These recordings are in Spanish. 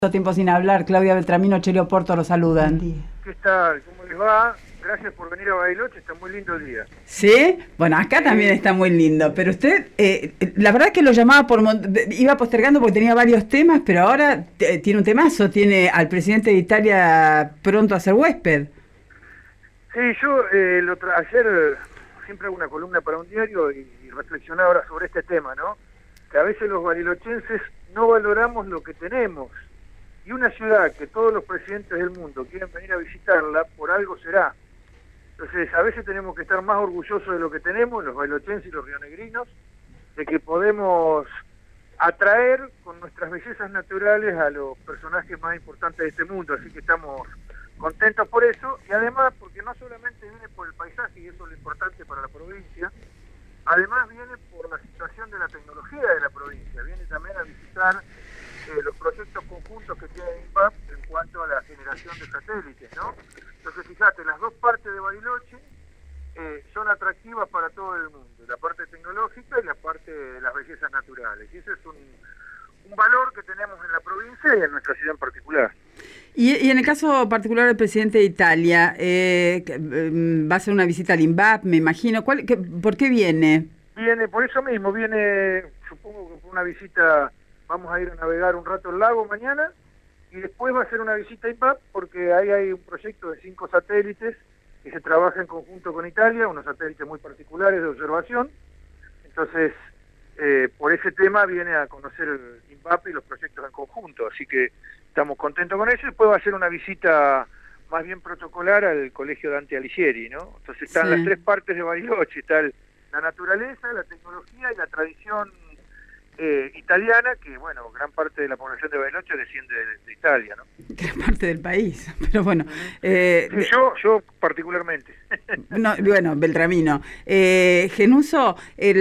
Tiempo sin hablar, Claudia Beltramino, Chelio Porto los saludan. ¿Qué tal? ¿Cómo les va? Gracias por venir a Bariloche, está muy lindo el día. ¿Sí? Bueno, acá también está muy lindo, pero usted, la verdad que lo llamaba iba postergando porque tenía varios temas, pero ahora tiene un temazo, tiene al presidente de Italia pronto a ser huésped. Sí, yo ayer siempre hago una columna para un diario y reflexionaba ahora sobre este tema, ¿no? Que a veces los barilochenses no valoramos lo que tenemos. Y una ciudad que todos los presidentes del mundo quieren venir a visitarla, por algo será. Entonces, a veces tenemos que estar más orgullosos de lo que tenemos, los bailochenses y los rionegrinos, de que podemos atraer con nuestras bellezas naturales a los personajes más importantes de este mundo. Así que estamos contentos por eso, y además porque no solamente viene por el paisaje, y eso es lo importante para la provincia, además viene por la situación de la tecnología de la provincia, viene también a visitar los proyectos conjuntos que tiene INVAP en cuanto a la generación de satélites, ¿no? Entonces, fíjate, las dos partes de Bariloche son atractivas para todo el mundo, la parte tecnológica y la parte de las bellezas naturales. Y ese es un valor que tenemos en la provincia y en nuestra ciudad en particular. Y en el caso particular del presidente de Italia, va a hacer una visita al INVAP, me imagino. ¿Por qué viene? Viene, por eso mismo, viene, supongo que por una visita. Vamos a ir a navegar un rato el lago mañana y después va a ser una visita a INVAP porque ahí hay un proyecto de 5 satélites que se trabaja en conjunto con Italia, unos satélites muy particulares de observación. Entonces, por ese tema viene a conocer el INVAP y los proyectos en conjunto, así que estamos contentos con eso. Y después va a ser una visita más bien protocolar al Colegio Dante Alighieri, ¿no? Entonces están las tres partes de Bariloche, está la naturaleza, la tecnología y la tradición italiana, que bueno, gran parte de la población de Bariloche desciende de Italia, ¿no? Gran parte del país, pero bueno. Sí, yo particularmente. No, bueno, Beltramino. Genuso,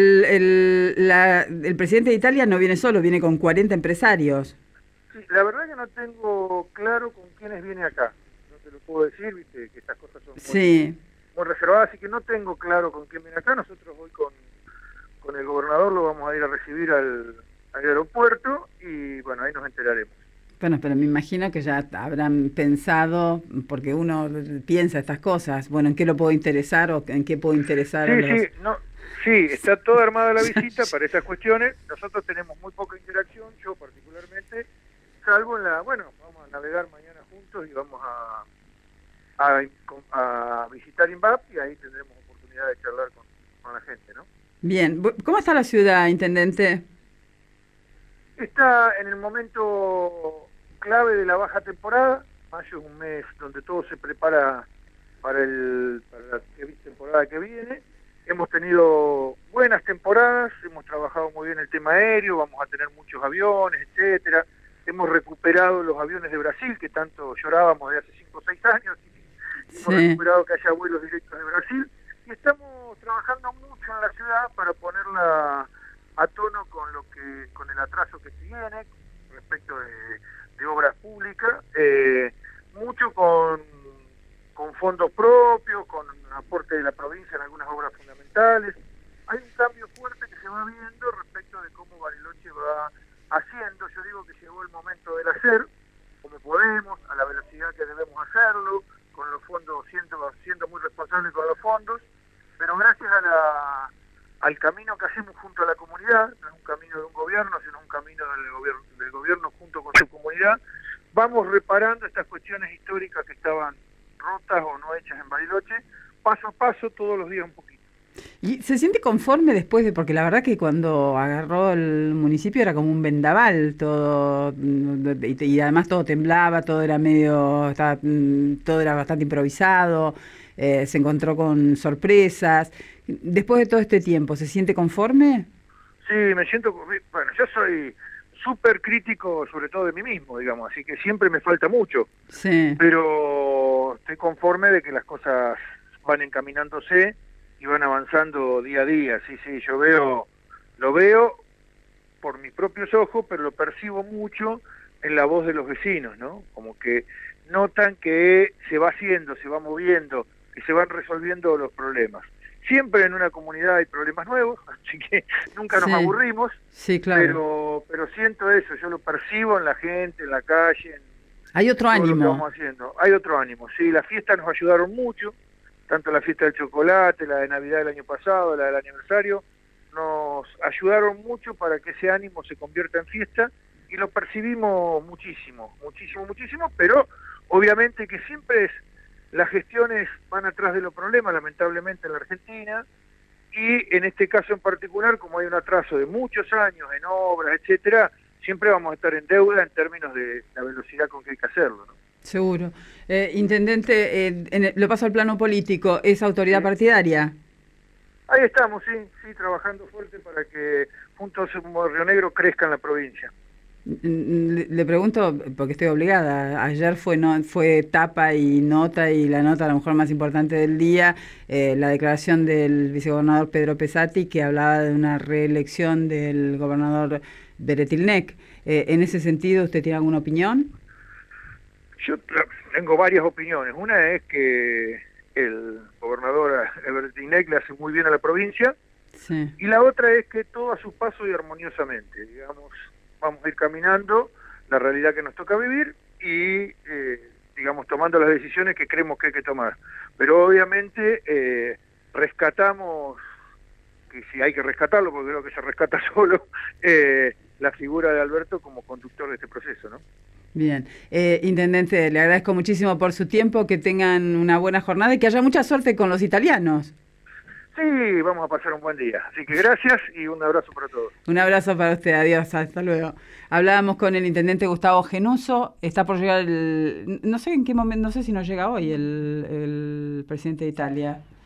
el presidente de Italia no viene solo, viene con 40 empresarios. Sí, la verdad que no tengo claro con quiénes viene acá. No te lo puedo decir, viste, que estas cosas son muy reservadas, así que no tengo claro con quién viene acá. Nosotros hoy con el gobernador lo vamos a ir a recibir al aeropuerto y bueno, ahí nos enteraremos. Bueno, pero me imagino que ya habrán pensado, porque uno piensa estas cosas, bueno, ¿en qué lo puedo interesar o en qué puedo interesar? Sí, está toda armada la visita para esas cuestiones. Nosotros tenemos muy poca interacción, yo particularmente, salvo vamos a navegar mañana juntos y vamos a visitar INVAP y ahí tendremos oportunidad de charlar con la gente, ¿no? Bien, ¿cómo está la ciudad, intendente? Está en el momento clave de la baja temporada. Mayo es un mes donde todo se prepara para la temporada que viene. Hemos tenido buenas temporadas, hemos trabajado muy bien el tema aéreo, vamos a tener muchos aviones, etcétera. Hemos recuperado los aviones de Brasil, que tanto llorábamos de hace 5 o 6 años, y hemos recuperado que haya vuelos directos de Brasil. Y estamos trabajando mucho en la ciudad para ponerla a tono con el atraso que tiene respecto de obras públicas, mucho con fondos propios, con aporte de la provincia en algunas obras fundamentales. Hay un cambio fuerte que se va viendo respecto de cómo Bariloche va haciendo. Yo digo que llegó el momento del hacer, como podemos, a la velocidad que debemos hacerlo, con los fondos, siendo muy responsables con los fondos, pero gracias al camino que hacemos junto a la comunidad, no es un camino de un gobierno, sino un camino del gobierno junto con su comunidad, vamos reparando estas cuestiones históricas que estaban rotas o no hechas en Bariloche, paso a paso, todos los días un poquito. ¿Y se siente conforme después de, porque la verdad que cuando agarró el municipio era como un vendaval todo, y además todo temblaba, todo era todo era bastante improvisado, se encontró con sorpresas? Después de todo este tiempo, ¿se siente conforme? Sí, me siento, bueno, yo soy súper crítico sobre todo de mí mismo, digamos, así que siempre me falta mucho, pero estoy conforme de que las cosas van encaminándose y van avanzando día a día. Sí, yo lo veo por mis propios ojos, pero lo percibo mucho en la voz de los vecinos, ¿no? Como que notan que se va haciendo, se va moviendo, que se van resolviendo los problemas. Siempre en una comunidad hay problemas nuevos, así que nunca nos Sí, aburrimos, sí, claro. pero siento eso, yo lo percibo en la gente, en la calle, Hay otro en todo lo que ánimo. vamos haciendo. Hay otro ánimo, sí, las fiestas nos ayudaron mucho, tanto la fiesta del chocolate, la de Navidad del año pasado, la del aniversario, nos ayudaron mucho para que ese ánimo se convierta en fiesta y lo percibimos muchísimo, muchísimo, muchísimo, pero obviamente que siempre las gestiones van atrás de los problemas, lamentablemente en la Argentina, y en este caso en particular, como hay un atraso de muchos años en obras, etcétera, siempre vamos a estar en deuda en términos de la velocidad con que hay que hacerlo, ¿no? Seguro. Intendente, lo paso al plano político, ¿es autoridad Sí. partidaria? Ahí estamos, sí, sí, trabajando fuerte para que juntos como Río Negro crezca en la provincia. Le pregunto, porque estoy obligada. Ayer fue tapa y nota, y la nota a lo mejor más importante del día, la declaración del vicegobernador Pedro Pesati, que hablaba de una reelección del gobernador Beretilnec. En ese sentido, ¿usted tiene alguna opinión? Yo tengo varias opiniones. Una es que el gobernador Ebertinec le hace muy bien a la provincia, Sí. y la otra es que todo a su paso y armoniosamente, digamos, vamos a ir caminando la realidad que nos toca vivir y, digamos, tomando las decisiones que creemos que hay que tomar. Pero obviamente rescatamos, que si hay que rescatarlo, porque creo que se rescata solo, la figura de Alberto como conductor de este proceso, ¿no? Bien. Intendente, le agradezco muchísimo por su tiempo, que tengan una buena jornada y que haya mucha suerte con los italianos. Sí, vamos a pasar un buen día. Así que gracias y un abrazo para todos. Un abrazo para usted, adiós, hasta luego. Hablábamos con el intendente Gustavo Genuso, está por llegar no sé en qué momento, no sé si nos llega hoy el presidente de Italia.